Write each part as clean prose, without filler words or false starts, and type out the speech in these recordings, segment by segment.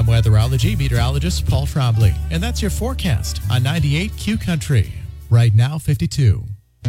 I'm weatherology meteorologist Paul Trombley, and that's your forecast on 98 Q Country. Right now, 52.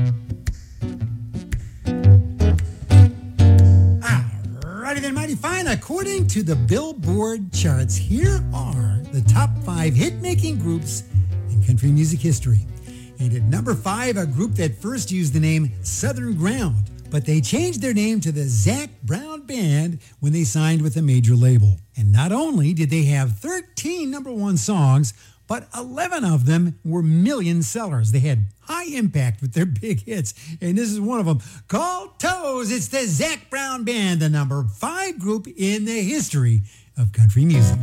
Alrighty then, mighty fine. According to the Billboard charts, here are the top 5 hit-making groups in country music history. And at number 5, a group that first used the name Southern Ground, but they changed their name to the Zac Brown Band when they signed with a major label. And not only did they have 13 number 1 songs, but 11 of them were million sellers. They had high impact with their big hits, and this is one of them, called Toes. It's the Zac Brown Band, the number 5 group in the history of country music.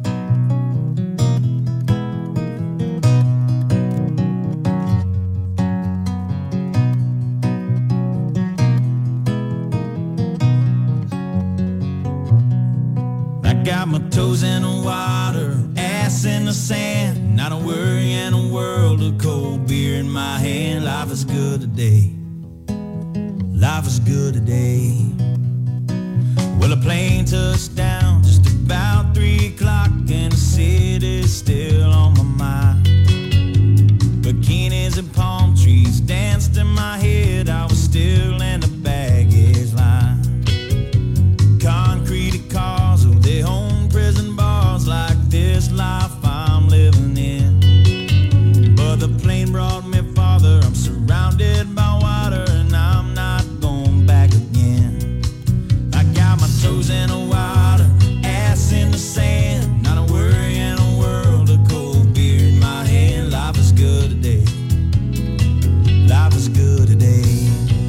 Got my toes in the water, ass in the sand, not a worry in a world of cold beer in my hand. Life is good today, life is good today. Well, a plane touched down just about 3 o'clock and the city's still on my mind. Bikinis and palm trees danced in my head, I was still in the baggage line. Concrete cars, oh, they own prison bars like this life I'm living in. But the plane brought me farther, I'm surrounded by water and I'm not going back again. I got my toes in the water, ass in the sand, not a worry in a world of cold beer in my hand. Life is good today, life is good today.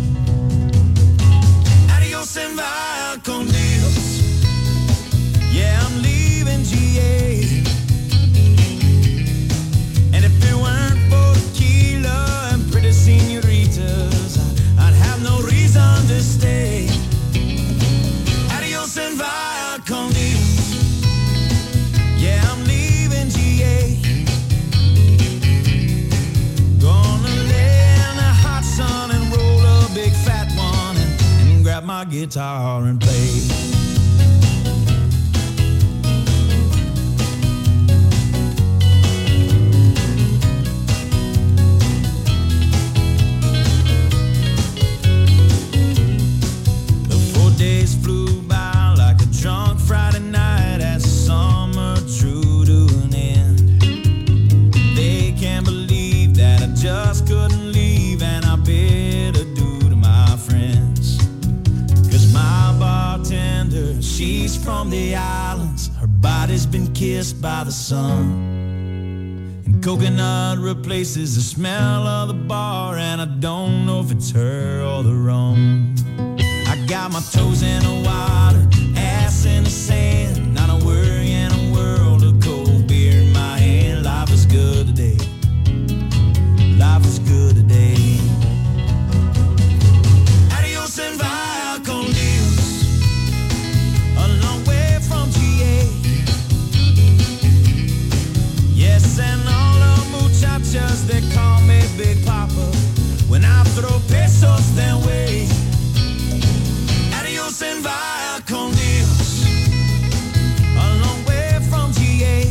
Adios and via con Dios. Yeah, I'm leaving GA. And if it weren't for tequila and pretty senoritas, I'd have no reason to stay. Adios and via con Dios. Yeah, I'm leaving GA. Gonna lay in the hot sun and roll a big fat one and grab my guitar and play. Days flew by like a drunk Friday night as the summer drew to an end. They can't believe that I just couldn't leave, and I bid adieu to my friends. Cause my bartender, she's from the islands, her body's been kissed by the sun. And coconut replaces the smell of the bar, and I don't know if it's her or the rum. I got my toes in the water, ass in the sand, not a worry in a world of cold beer in my hand. Life is good today, life is good today. Adios and via con Dios, a long way from GA. Yes, and all the muchachas, they call me Big Papa when I throw pesos their way. Adios and via con Dios, a long way from GA.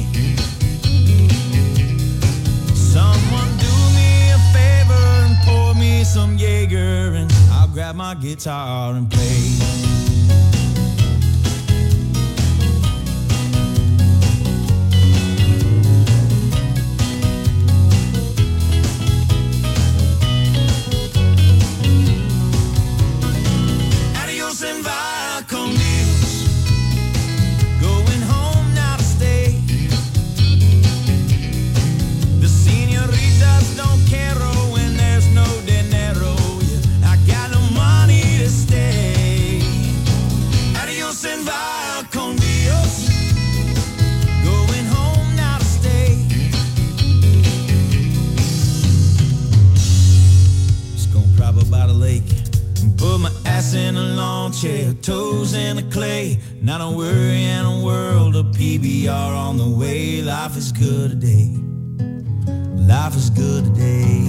Someone do me a favor and pour me some Jaeger, and I'll grab my guitar and play. And via con Dios, going home now to stay. The senoritas don't care when there's no dinero. Yeah, I got no money to stay. Adios and via con Dios, going home now to stay. Just gonna prop up by the lake and put my ass in a lawn chair, toes in the clay, not a worry in a world of PBR on the way. Life is good today, life is good today.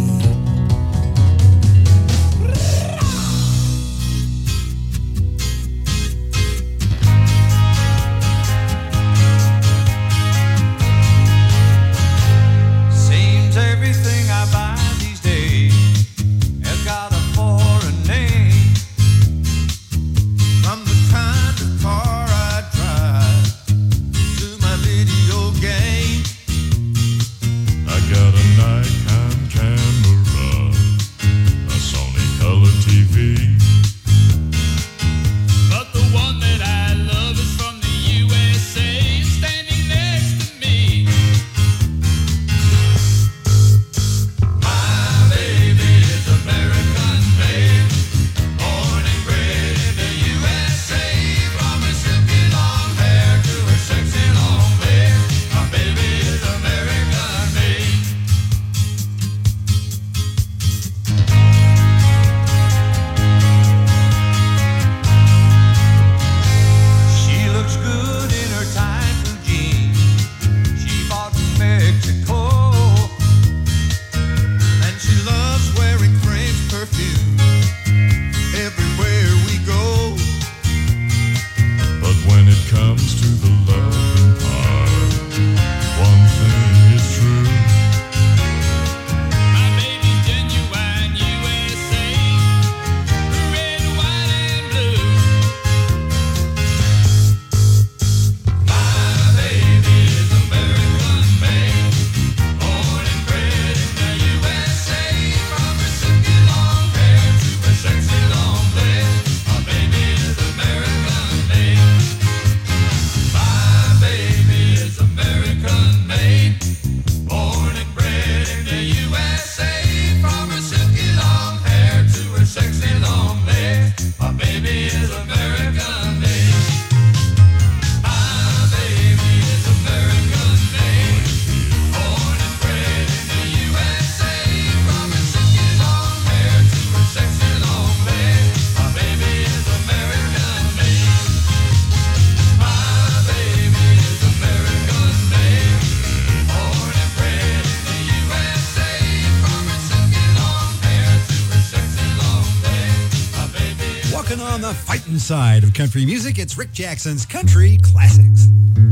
fighting side of country music. It's Rick Jackson's Country Classics.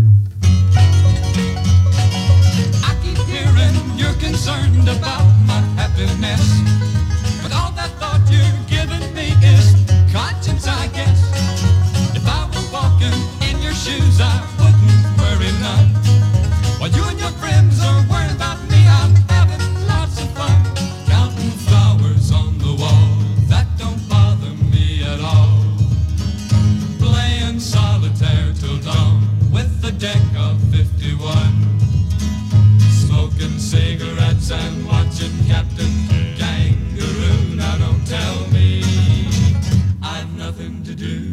I keep hearing you're concerned about my happiness, but all that thought you're giving me is conscience, I guess. If I were walking in your shoes, I wouldn't worry none. While you and your friends are worried about me, I'm having lots of fun. Counting flowers on the wall, that don't bother me at all. Playing solitaire till dawn with a deck of 51. Smoking cigarettes and watching Captain Kangaroo. Now don't tell me I've nothing to do.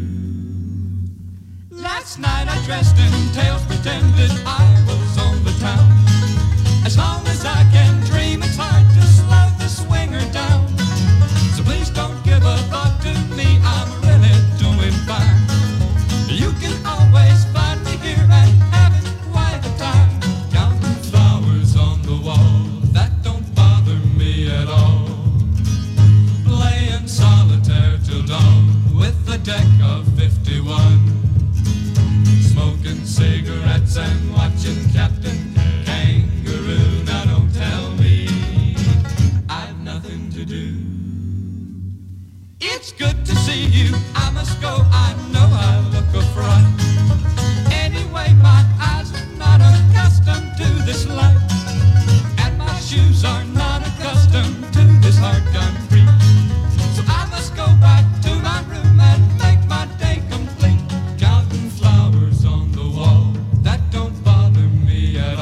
Last night I dressed in tails, pretended I was on the town. As long as I can dream, it's hard to slow the swinger down. So please don't give a thought to me, I'm really doing fine. You can always find me here and having quite a time. Counting flowers on the wall, that don't bother me at all. Playing solitaire till dawn with a deck of 51. Smoking cigarettes and watching Captain Kangaroo. Now don't tell me I've nothing to do. It's good to see you, I must go, I know I look a fright. Anyway, my eyes are not accustomed to this life, and my shoes are not accustomed to this hard concrete. So I must go back to my room and make my day complete. Counting flowers on the wall, that don't bother me at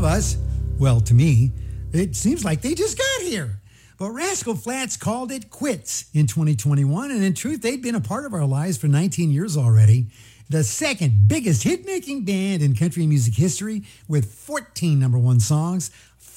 of us, well, to me, it seems like they just got here. But Rascal Flatts called it quits in 2021, and in truth, they'd been a part of our lives for 19 years already. The second biggest hit-making band in country music history with 14 number one songs,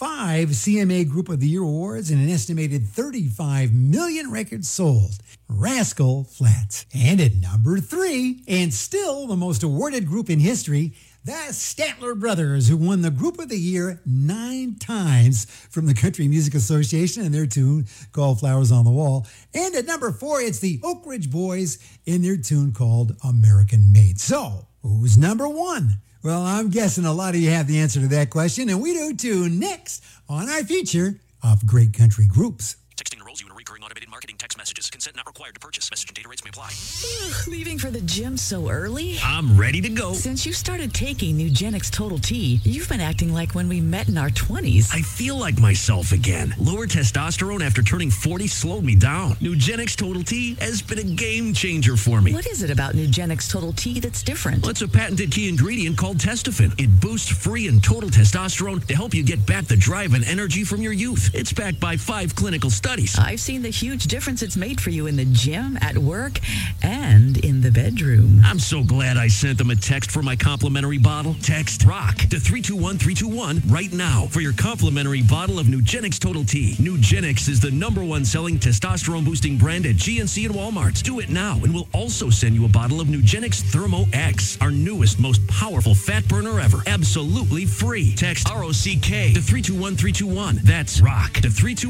5 CMA Group of the Year awards, and an estimated 35 million records sold. Rascal Flatts. And at number 3, and still the most awarded group in history, the Statler Brothers, who won the Group of the Year 9 times from the Country Music Association in their tune called Flowers on the Wall. And at number 4, it's the Oak Ridge Boys in their tune called American Made. So, who's number 1? Well, I'm guessing a lot of you have the answer to that question, and we do too next on our feature of great country groups. Texting enrolls you in a recurring automated marketing text messages. Consent not required to purchase. Message and data rates may apply. Leaving for the gym so early? I'm ready to go. Since you started taking Nugenix Total T, you've been acting like when we met in our 20s. I feel like myself again. Lower testosterone after turning 40 slowed me down. Nugenix Total T has been a game changer for me. What is it about Nugenix Total T that's different? Well, it's a patented key ingredient called Testofen. It boosts free and total testosterone to help you get back the drive and energy from your youth. It's backed by 5 clinical studies. I've seen the huge difference it's made for you in the gym, at work, and in the bedroom. I'm so glad I sent them a text for my complimentary bottle. Text ROCK to 321321 right now for your complimentary bottle of Nugenix Total T. Nugenix is the #1 selling testosterone boosting brand at GNC and Walmart. Do it now, and we'll also send you a bottle of Nugenix Thermo X, our newest, most powerful fat burner ever. Absolutely free. Text ROCK to 321321. That's ROCK to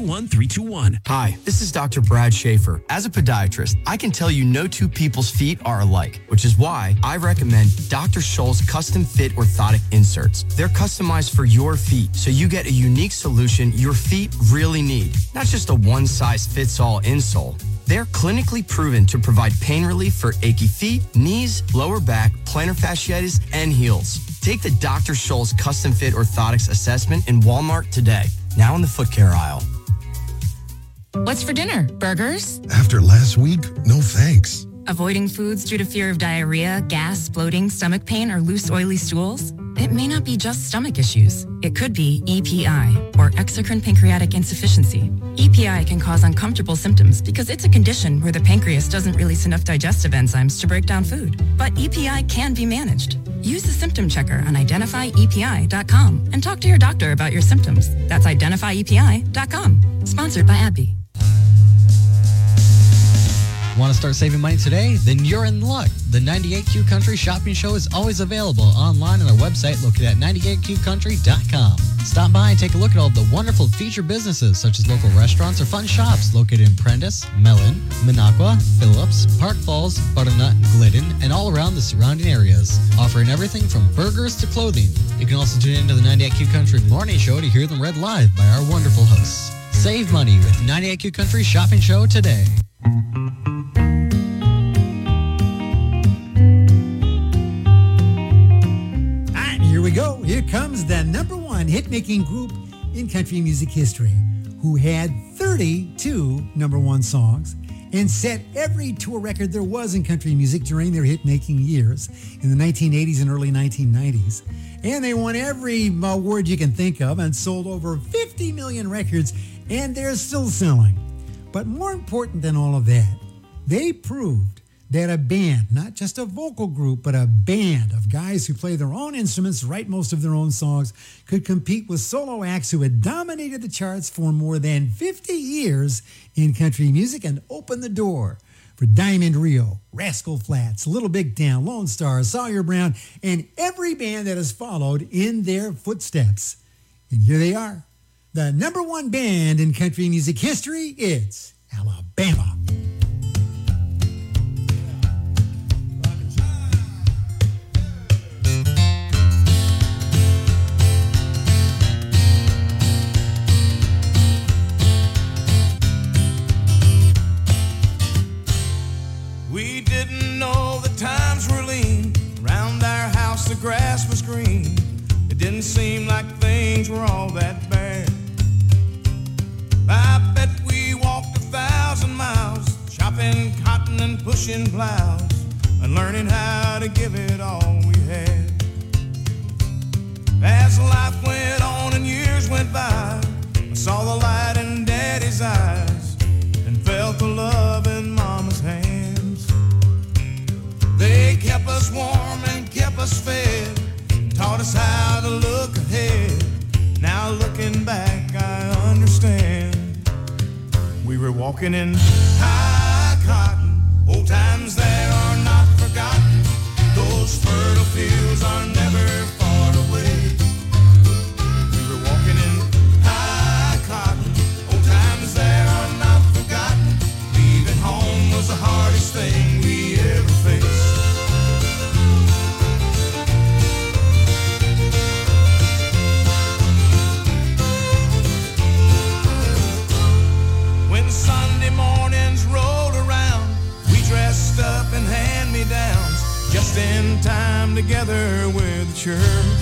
321321. Hi, this is Dr. Brad Schaefer. As a podiatrist, I can tell you no two people's feet are alike, which is why I recommend Dr. Scholl's custom fit orthotic inserts. They're customized for your feet, so you get a unique solution your feet really need, not just a one-size-fits-all insole. They're clinically proven to provide pain relief for achy feet, knees, lower back, plantar fasciitis, and heels. Take the Dr. Scholl's custom fit orthotics assessment in Walmart today, now in the foot care aisle. What's for dinner? Burgers? After last week, no thanks. Avoiding foods due to fear of diarrhea, gas, bloating, stomach pain, or loose, oily stools? It may not be just stomach issues. It could be EPI, or exocrine pancreatic insufficiency. EPI can cause uncomfortable symptoms because it's a condition where the pancreas doesn't release enough digestive enzymes to break down food. But EPI can be managed. Use the symptom checker on identifyepi.com and talk to your doctor about your symptoms. That's identifyepi.com. Sponsored by AbbVie. Want to start saving money today? Then you're in luck. The 98Q Country Shopping Show is always available online on our website located at 98qcountry.com. Stop by and take a look at all the wonderful featured businesses such as local restaurants or fun shops located in Prentice, Mellon, Minocqua, Phillips, Park Falls, Butternut, Glidden, and all around the surrounding areas, offering everything from burgers to clothing. You can also tune into the 98Q Country Morning Show to hear them read live by our wonderful hosts. Save money with 98Q Country Shopping Show today. Here we go. Here comes the #1 hit-making group in country music history, who had 32 #1 songs and set every tour record there was in country music during their hit-making years in the 1980s and early 1990s. And they won every award you can think of and sold over 50 million records, and they're still selling. But more important than all of that, they proved that a band, not just a vocal group, but a band of guys who play their own instruments, write most of their own songs, could compete with solo acts who had dominated the charts for more than 50 years in country music and opened the door for Diamond Rio, Rascal Flatts, Little Big Town, Lone Star, Sawyer Brown, and every band that has followed in their footsteps. And here they are. The #1 band in country music history, it's Alabama. We didn't know the times were lean. Round our house the grass was green. It didn't seem like things were all that bad. I bet we walked 1,000 miles, chopping cotton and pushing plows, and learning how to give it all we had. As life went on and years went by, I saw the light in Daddy's eyes and felt the love in Mama's hands. They kept us warm and kept us fed, taught us how to look ahead. Now looking back, I understand. We were walking in high cotton. Old times there are not forgotten. Those fertile fields are never far away. We were walking in high cotton. Old times there are not forgotten. Leaving home was the hardest thing we ever faced. When Sunday mornings rolled around, we dressed up in hand-me-downs, just in time together with the church.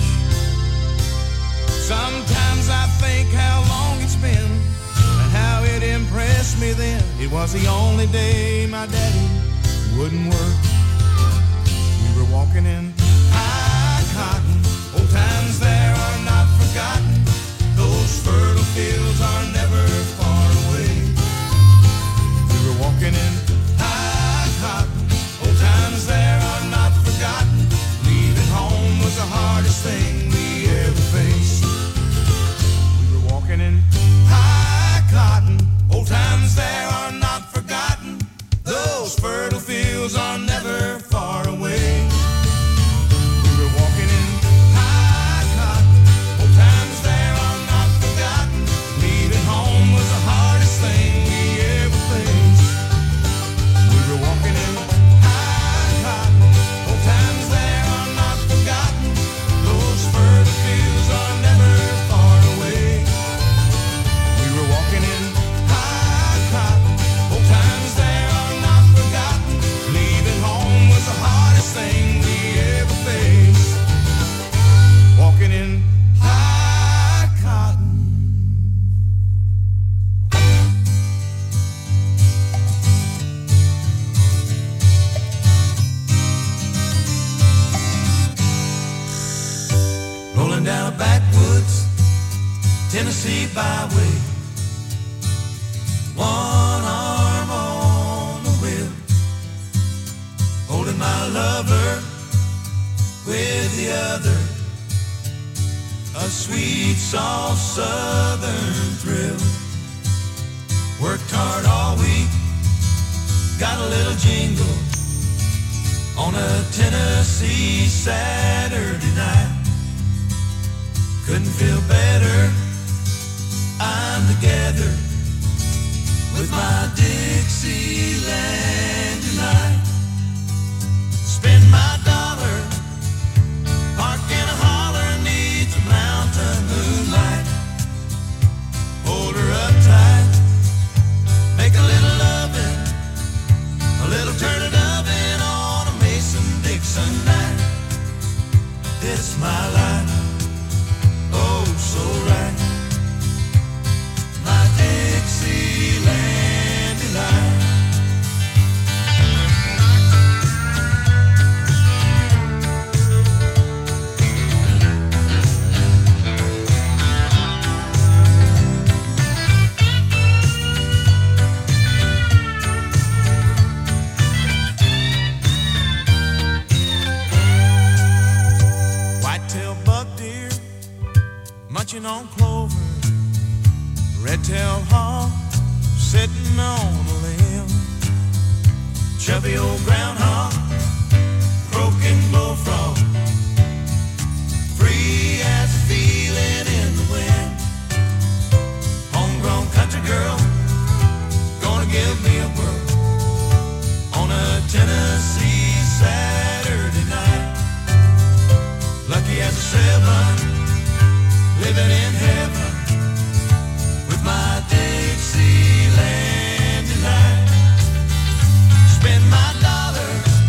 Sometimes I think how long it's been and how it impressed me then. It was the only day my daddy wouldn't work. We were walking in high cotton. Old times there are not forgotten. Those fertile fields are never far away. We were walking in high cotton. Old times there are not forgotten. Leaving home was the hardest thing we ever faced. We were walking in high cotton. Old times there are not forgotten. Those fertile fields are never far away. We were walking in high cotton. Old times there are not forgotten. Leaving home was the hardest thing we ever faced. We were walking in high cotton. Old times there are not forgotten. Those fertile fields are never far away. We were walking in high cotton. Old times there are not forgotten. Leaving home was the hardest thing we ever faced. Walking in high cotton. Rolling down a backwoods Tennessee byway, one arm on the wheel, holding my lover with the other, a sweet, soft southern thrill. Worked hard all week, got a little jingle on a Tennessee Saturday night. Couldn't feel better, I'm together with my Dixieland tonight. Spend my dollar, park in a holler, neath the mountain moonlight. Hold her up tight, make a little loving, a little turning oven on a Mason-Dixon night. It's my life, oh so right, my Dixieland delight. White-tailed buck deer munching on clover, red-tailed hawk sitting on a limb, chubby old groundhog, croaking bullfrog, free as a feeling in the wind. Homegrown country girl, gonna give me a whirl on a Tennessee Saturday night. Lucky as a seven, living in heaven with my Dixieland delight. Spend my dollars,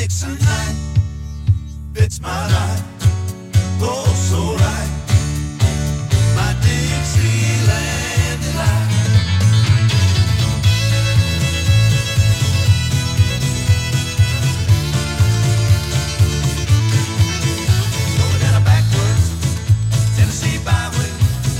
Dixon night fits my life, oh so right. My Dixieland delight. Going down a backwards Tennessee byway,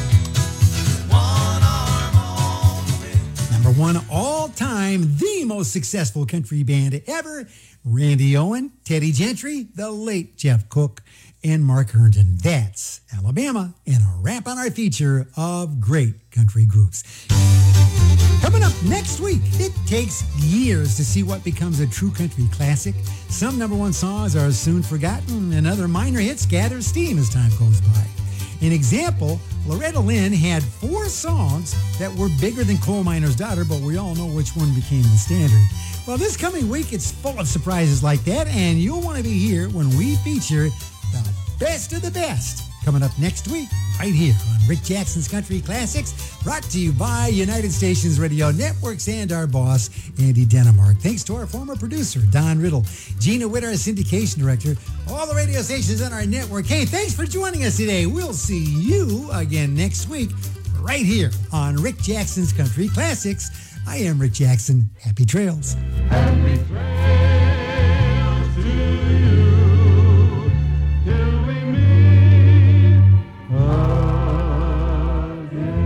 one arm on the rim. Number one all-time, the most successful country band ever, Randy Owen, Teddy Gentry, the late Jeff Cook, and Mark Herndon. That's Alabama, and a wrap on our feature of great country groups. Coming up next week, it takes years to see what becomes a true country classic. Some number one songs are soon forgotten, and other minor hits gather steam as time goes by. An example, Loretta Lynn had 4 songs that were bigger than Coal Miner's Daughter, but we all know which one became the standard. Well, this coming week, it's full of surprises like that, and you'll want to be here when we feature the best of the best. Coming up next week, right here on Rick Jackson's Country Classics, brought to you by United Stations Radio Networks and our boss, Andy Denemark. Thanks to our former producer, Don Riddle, Gina Witt, our syndication director, all the radio stations on our network. Hey, thanks for joining us today. We'll see you again next week, right here on Rick Jackson's Country Classics. I am Rick Jackson. Happy trails. Happy trails to you till we meet again.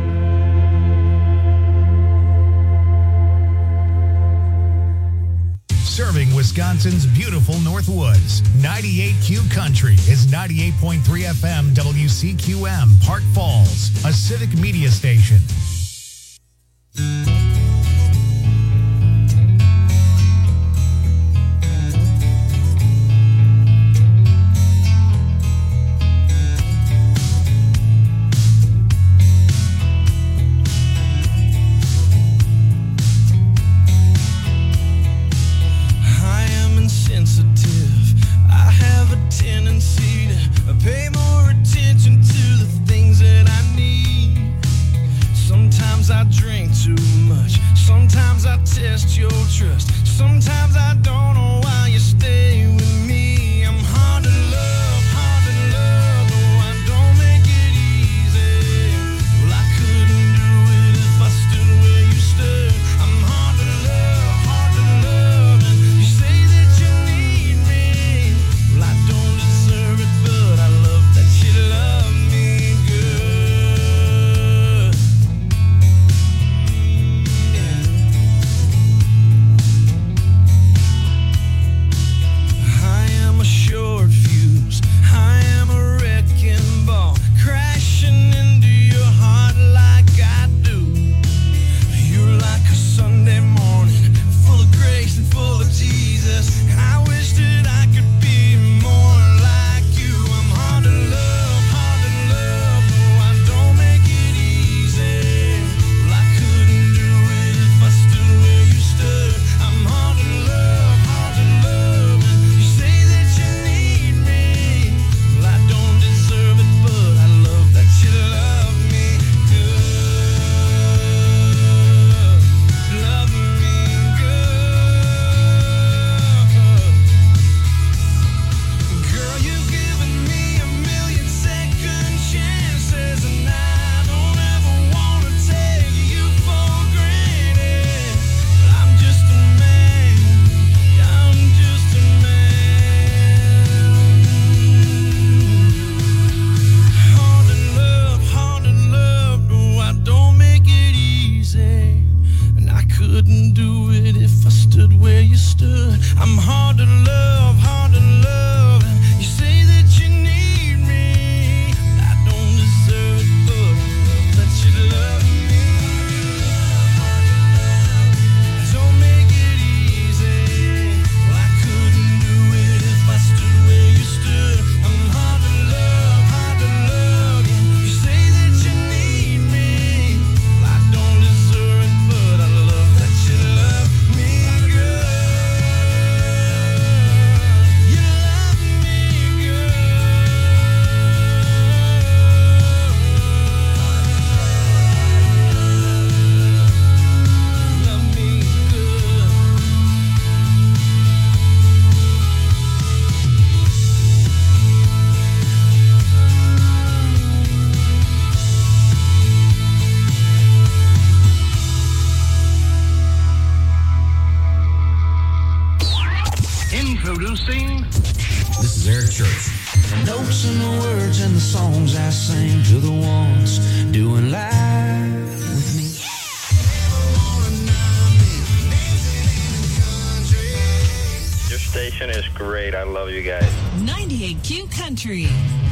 Serving Wisconsin's beautiful North Woods, 98Q Country is 98.3 FM WCQM, Park Falls, a civic media station. Pay more attention to the things that I need. Sometimes I drink too much. Sometimes I test your trust. Sometimes I don't know why you stay with me. I'm hard to love, though I don't make it easy. Well, I couldn't do it if I stood where you stood. I'm hard to love, and you say that you need me. Well, I don't deserve it, but I love that you love me good. I church. The notes and the words and the songs I sing to the ones doing life with me. Your station is great. I love you guys. 98Q Country.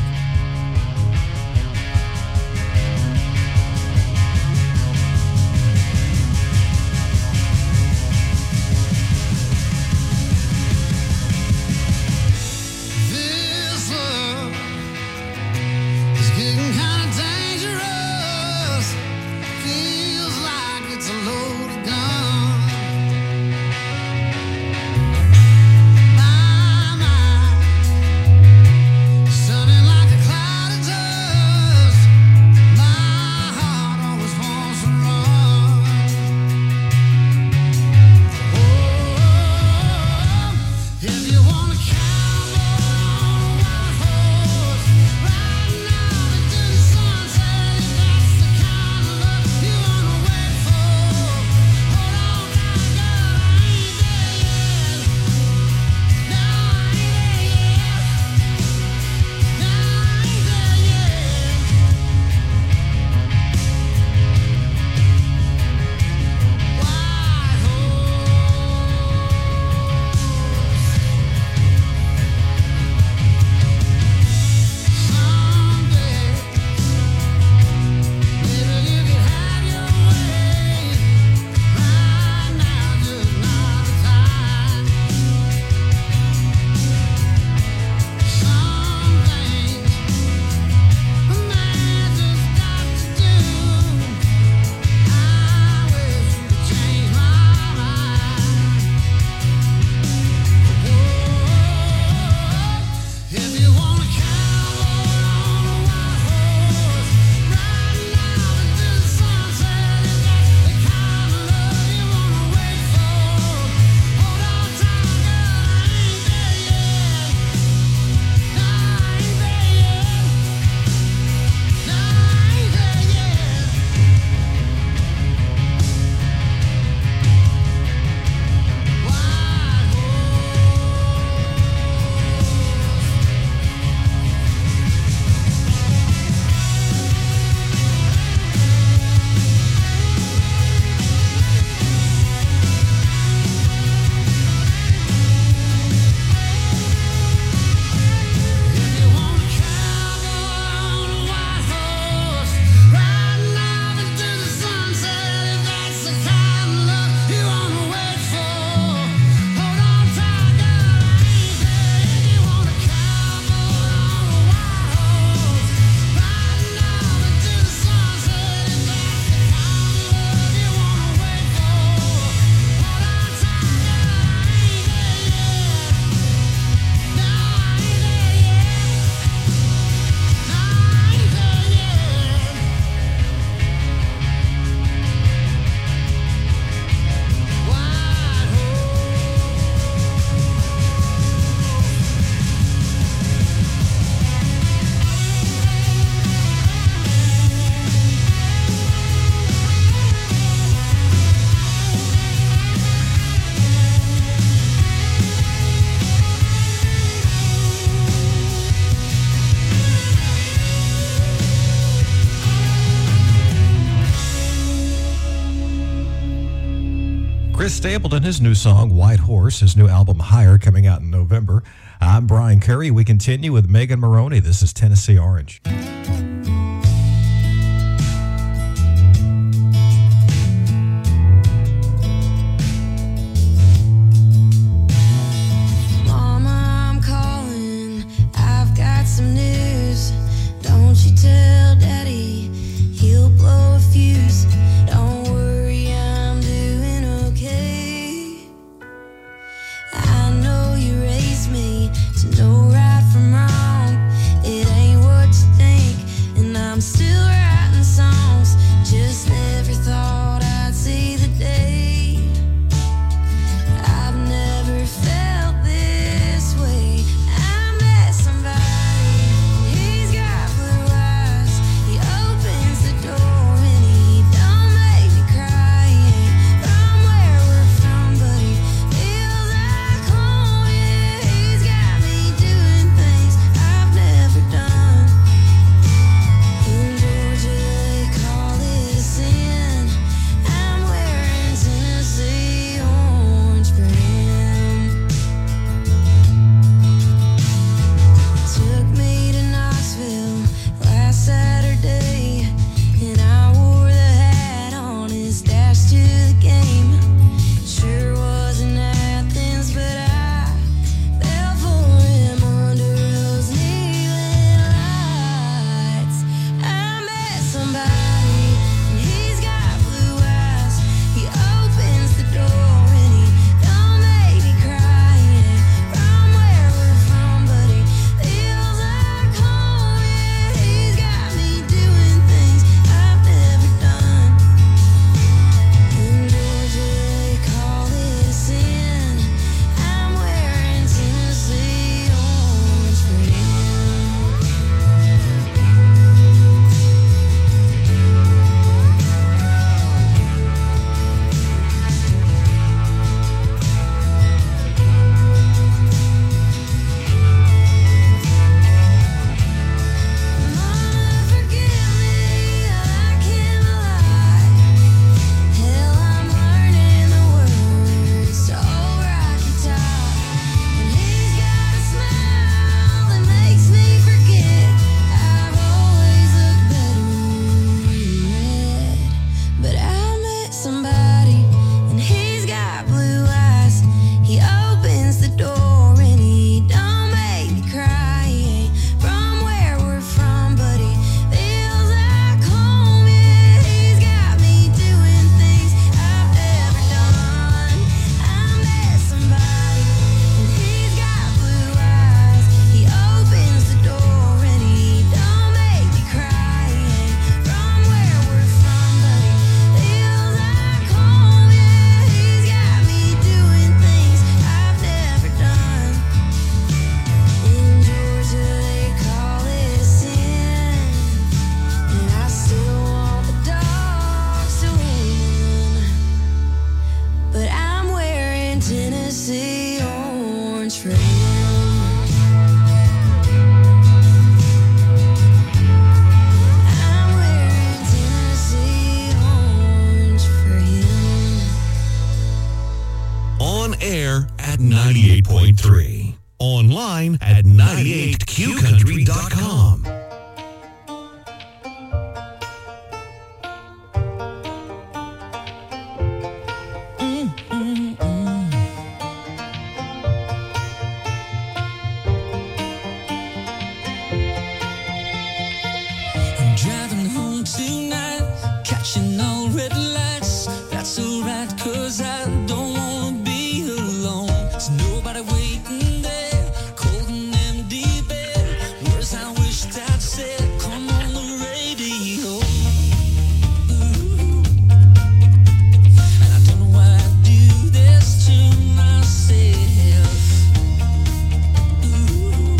Chris Stapleton, his new song, White Horse, his new album, Higher, coming out in November. I'm Brian Curry. We continue with Megan Maroney. This is Tennessee Orange. Mama, I'm calling. I've got some news. Don't you tell Daddy, he'll blow a fuse. Don't worry, I'm doing okay. I know you raised me to know right from wrong. It ain't what you think. 98.3. Online at 98qcountry.com. I'm driving home tonight, catching all red lights. That's alright, 'cause I don't wanna be alone. There's nobody waiting there, cold and empty bed. Words I wished I'd said, come on the radio. Ooh. And I don't know why I do this to myself. Ooh.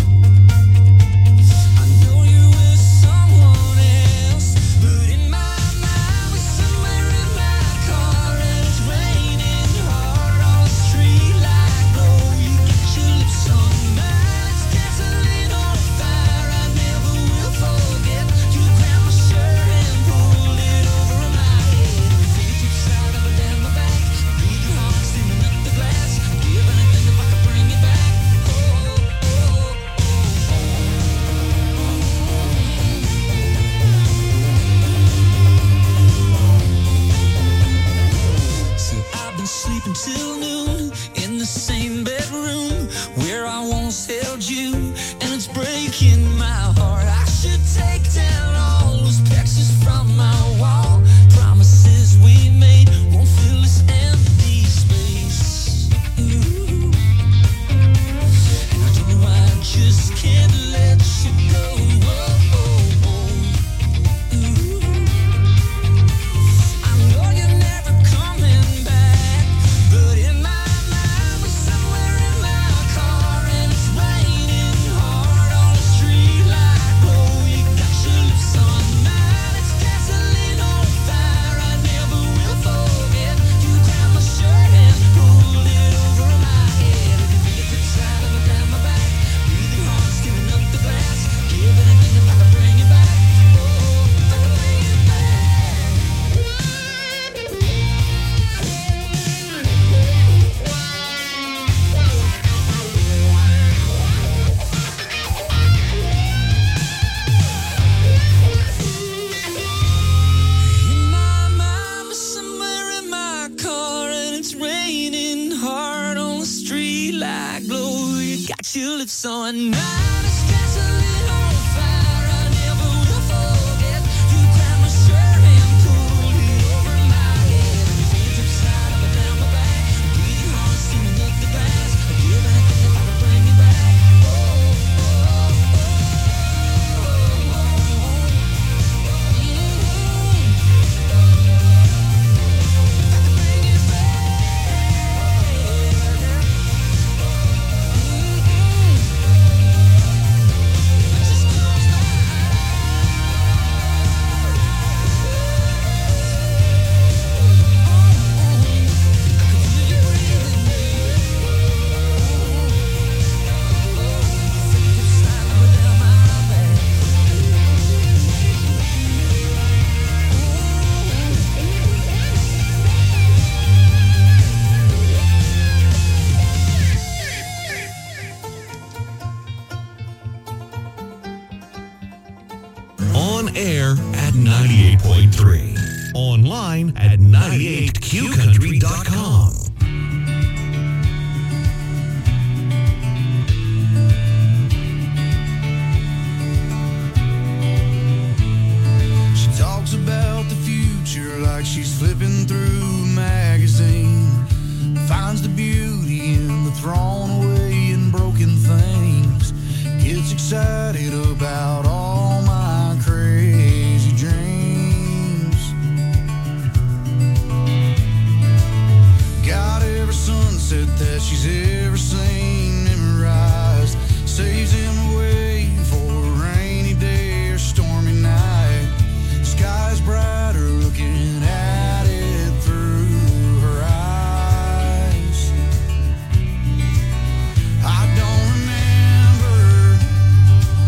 I know you with someone else, but in my mind we're somewhere in my car and it's raining hard on the street like glow. You got your lips on mine, it's gasoline on fire. I never will forget. You grabbed my shirt and pulled it over my head. Fingertips out up and down my back, breathing hard, steaming up the glass. Give anything if I could bring you back. See, I've been sleeping till noon in the same bedroom where I once held you, and it's breaking my heart. I should take down all those pictures from my wall. Promises we made won't fill this empty space. Ooh. And I don't know why I just can't let you go. Ooh. I know you're never coming back, but in my mind we're somewhere in my car and it's raining hard on the street like glow. You got your lips on mine, it's gasoline on fire. I never will forget. You grabbed my shirt and pulled it over my head. Fingertips right up and down my back, breathing hard, skimming up the glass. Give anything if I could bring you back. Bring you back. In my mind, we're somewhere in my car and it's raining hard on the street like glow. You got your lips on mine, it's gasoline on fire. I never will forget. You grabbed my shirt and pulled it over my head. Fingertips right up and down my back, breathing hard, steaming up the glass. I'd give anything if I could bring you back. On air at 98.3. Online at 98qcountry.com. She talks about the future like she's flipping through a magazine. Finds the beauty in the thrown away and broken things. Gets excited about all my crazy dreams. Got every sunset that she's ever seen memorized. Saves him away for a rainy day or stormy night. Sky's brighter looking at it through her eyes. I don't remember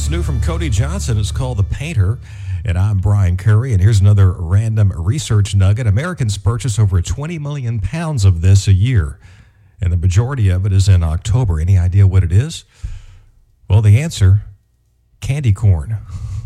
It's new from Cody Johnson. It's called The Painter. And I'm Brian Curry. And here's another random research nugget. Americans purchase over 20 million pounds of this a year. And the majority of it is in October. Any idea what it is? Well, the answer, candy corn.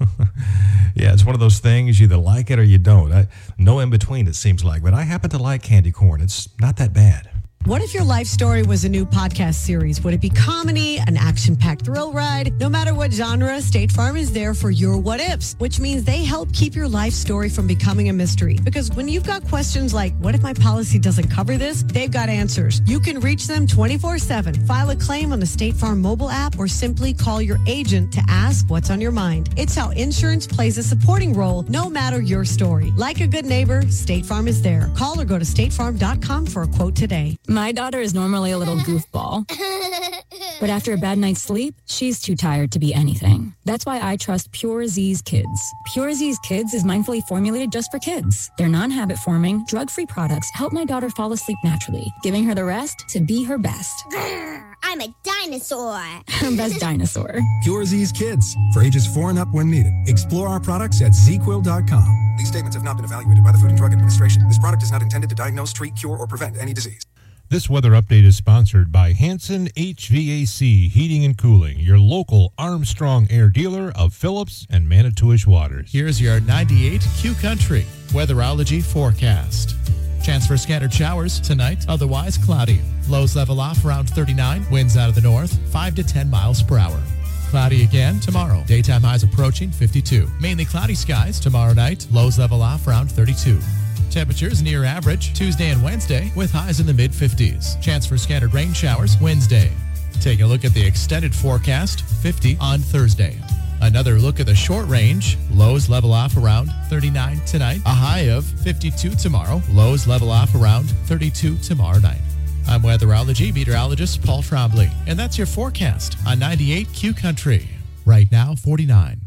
Yeah, it's one of those things, you either like it or you don't. No in between, it seems like. But I happen to like candy corn. It's not that bad. What if your life story was a new podcast series? Would it be comedy, an action-packed thrill ride? No matter what genre, State Farm is there for your what-ifs, which means they help keep your life story from becoming a mystery. Because when you've got questions like, what if my policy doesn't cover this? They've got answers. You can reach them 24/7. File a claim on the State Farm mobile app or simply call your agent to ask what's on your mind. It's how insurance plays a supporting role, no matter your story. Like a good neighbor, State Farm is there. Call or go to statefarm.com for a quote today. My daughter is normally a little goofball, but after a bad night's sleep, she's too tired to be anything. That's why I trust Pure Z's Kids. Pure Z's Kids is mindfully formulated just for kids. Their non-habit forming, drug-free products help my daughter fall asleep naturally, giving her the rest to be her best. I'm a dinosaur. Her best dinosaur. Pure Z's Kids, for ages 4 and up when needed. Explore our products at ZQuil.com. These statements have not been evaluated by the Food and Drug Administration. This product is not intended to diagnose, treat, cure, or prevent any disease. This weather update is sponsored by Hanson HVAC Heating and Cooling, your local Armstrong Air dealer of Phillips and Manitowish Waters. Here's your 98 Q Country weatherology forecast. Chance for scattered showers tonight, otherwise cloudy. Lows level off around 39, winds out of the north, 5 to 10 miles per hour. Cloudy again tomorrow. Daytime highs approaching 52. Mainly cloudy skies tomorrow night, lows level off around 32. Temperatures near average Tuesday and Wednesday with highs in the mid-50s. Chance for scattered rain showers Wednesday. Take a look at the extended forecast, 50 on Thursday. Another look at the short range. Lows level off around 39 tonight. A high of 52 tomorrow. Lows level off around 32 tomorrow night. I'm weatherology meteorologist Paul Trombley, and that's your forecast on 98 Q Country. Right now, 49.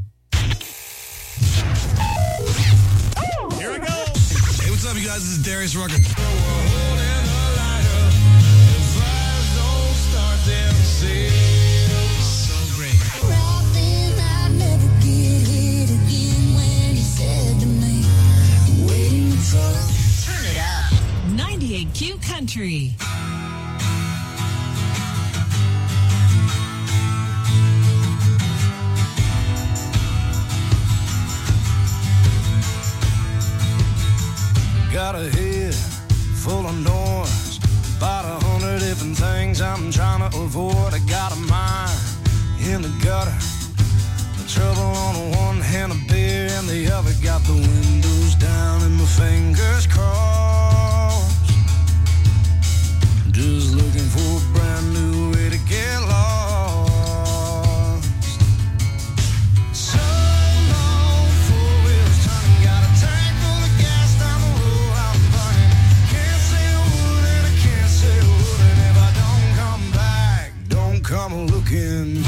What's up, you guys? This is Darius Rucker. So great. Turn it up. 98 Q Country. Got a head full of noise, about 100 different things I'm trying to avoid. I got a mind in the gutter, the trouble on the one hand, a beer in the other. Got the windows down and my fingers crossed, just looking for a brand new way to get lost. Come looking.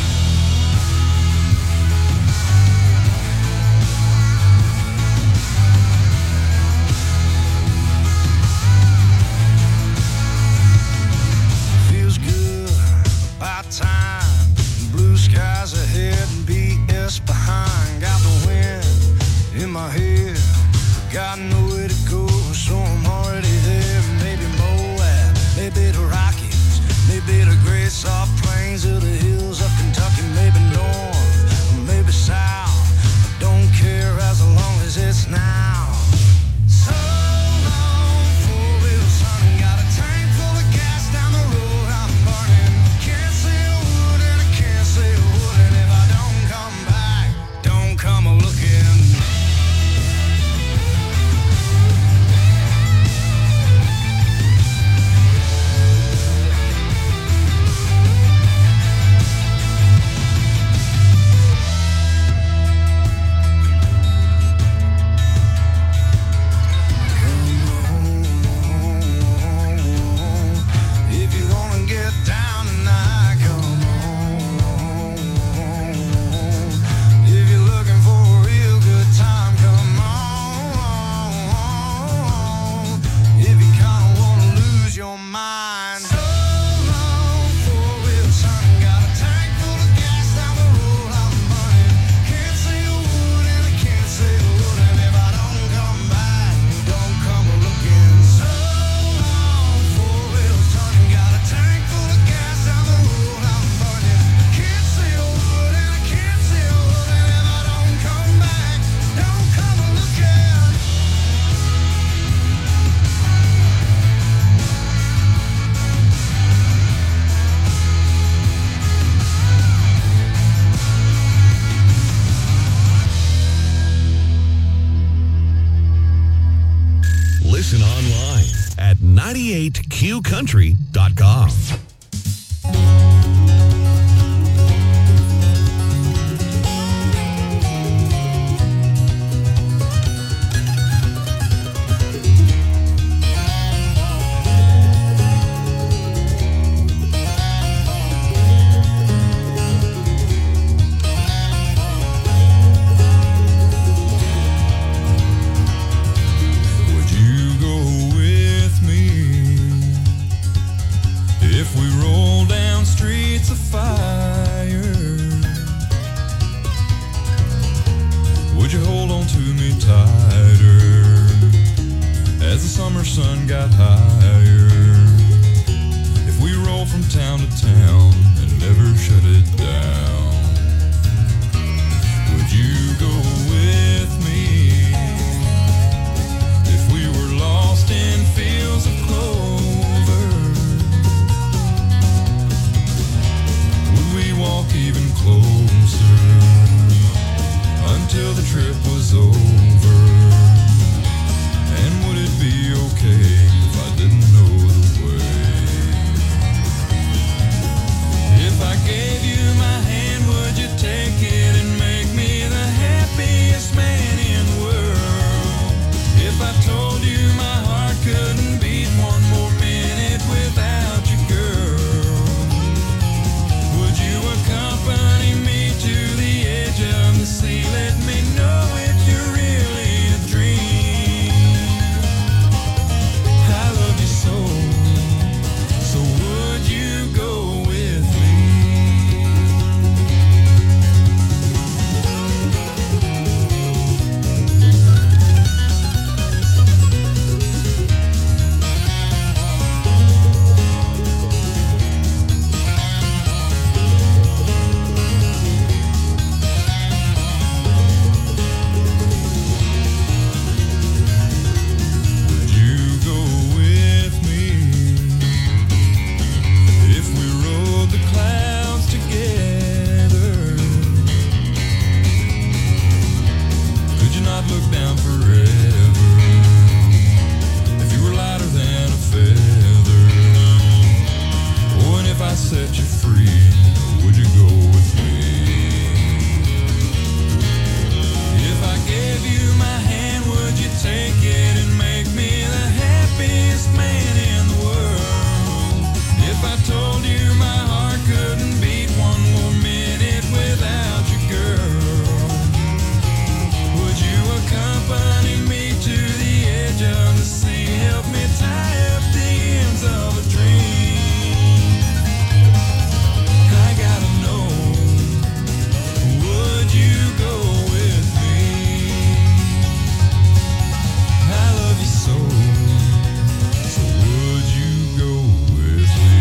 98QCountry.com. Sun got higher. If we roll from town to town and never shut it down, would you go with me? If we were lost in fields of clover, would we walk even closer until the trip was over? And would it be okay if I didn't know the way? If I gave you my hand, would you take it and make me the happiest man in the world? If I told you my heart couldn't beat one more minute without you, girl, would you accompany me to the edge of the sea? Let me know if you're really a dream. So would you go with me? Would you go with me? If we rode the clouds together, could you not look down forever? If you were lighter than a feather, oh, and if I set you free, would you go with me? If I gave you my hand, would you take it and make me the happiest man in the world? If I told you my heart couldn't beat one more minute without you, girl, would you accompany me to the edge of the sea? Help me tie up the ends of a dream. I gotta know, would you go with me? I love you so, so would you go with me?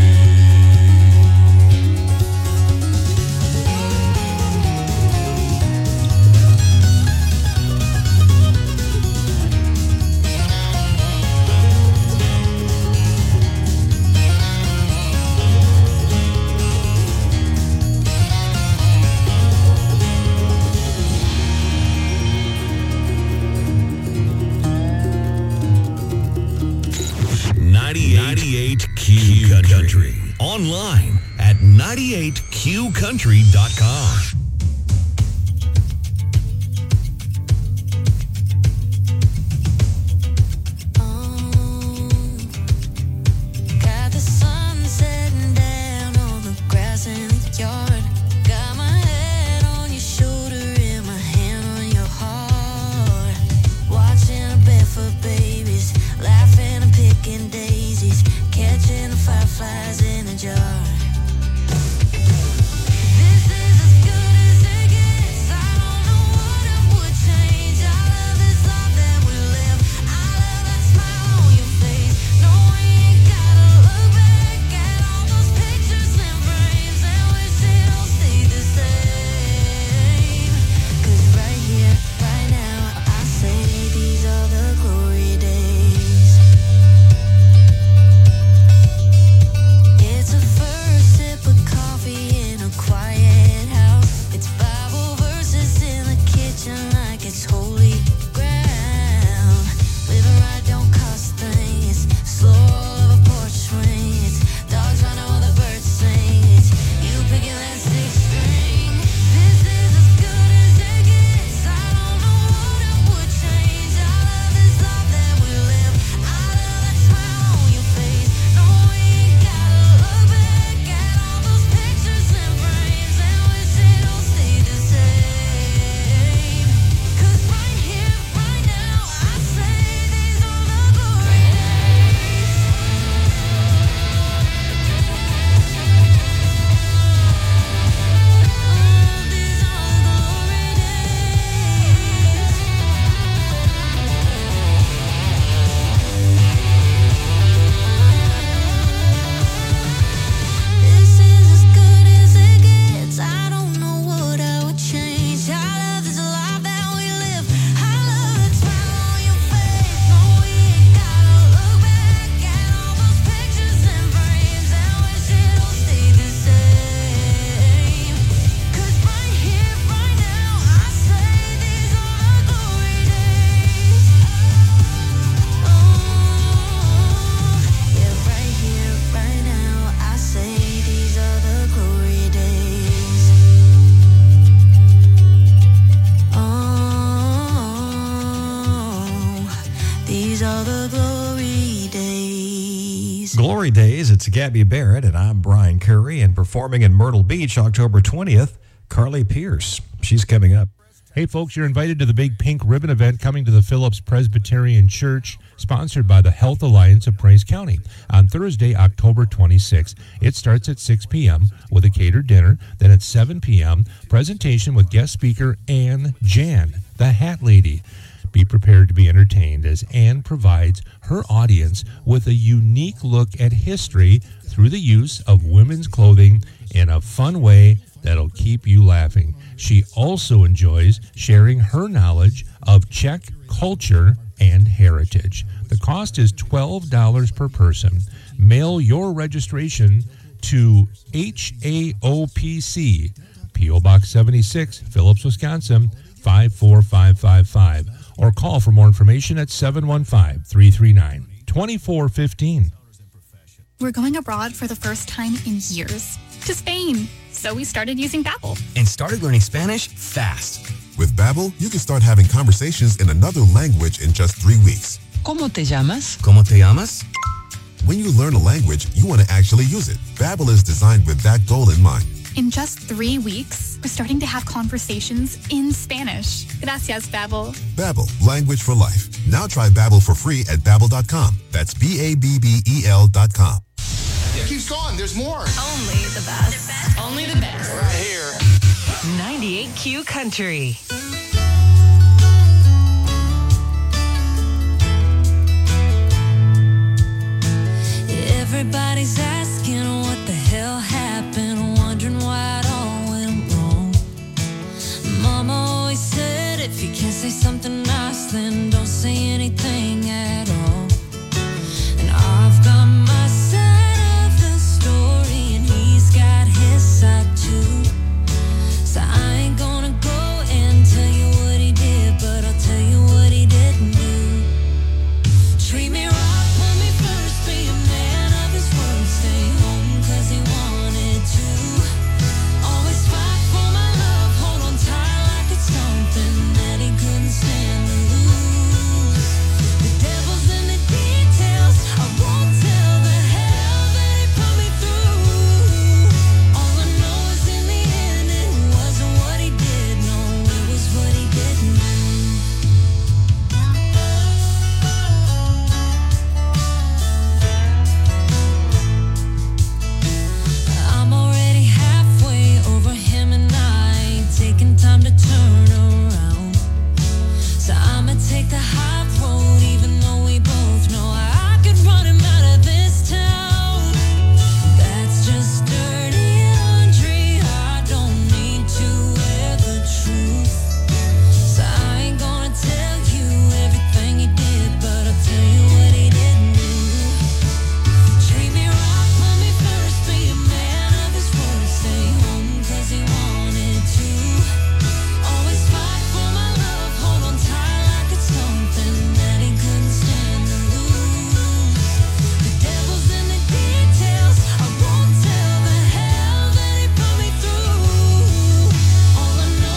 .98Q Country. Online at 98QCountry.com. Got the sun setting down on the grass in the yard. Got my head on your shoulder and my hand on your heart. Watching the barefoot babies, laughing and picking daisies, catching the fireflies in a jar. This is as good Glory Days, it's Gabby Barrett, and I'm Brian Curry, and performing in Myrtle Beach October 20th, Carly Pierce. She's coming up. Hey, folks, you're invited to the big pink ribbon event coming to the Phillips Presbyterian Church, sponsored by the Health Alliance of Praise County, on Thursday, October 26th. It starts at 6 p.m. with a catered dinner. Then at 7 p.m., presentation with guest speaker Ann Jan, the Hat Lady. Be prepared to be entertained as Ann provides her audience with a unique look at history through the use of women's clothing in a fun way that'll keep you laughing. She also enjoys sharing her knowledge of Czech culture and heritage. The cost is $12 per person. Mail your registration to HAOPC, P.O. Box 76, Phillips, Wisconsin, 54555. Or call for more information at 715-339-2415. We're going abroad for the first time in years, to Spain. So we started using Babbel. And started learning Spanish fast. With Babbel, you can start having conversations in another language in just 3 weeks. ¿Cómo te llamas? ¿Cómo te llamas? When you learn a language, you want to actually use it. Babbel is designed with that goal in mind. In just 3 weeks, we're starting to have conversations in Spanish. Gracias, Babbel. Babbel, language for life. Now try Babbel for free at Babbel.com. That's Babbel.com. It keeps going. There's more. Only the best. Only the best. Right here. 98Q Country. Everybody's asking what the hell happened, wondering why it all went wrong. Mama always said if you can't say something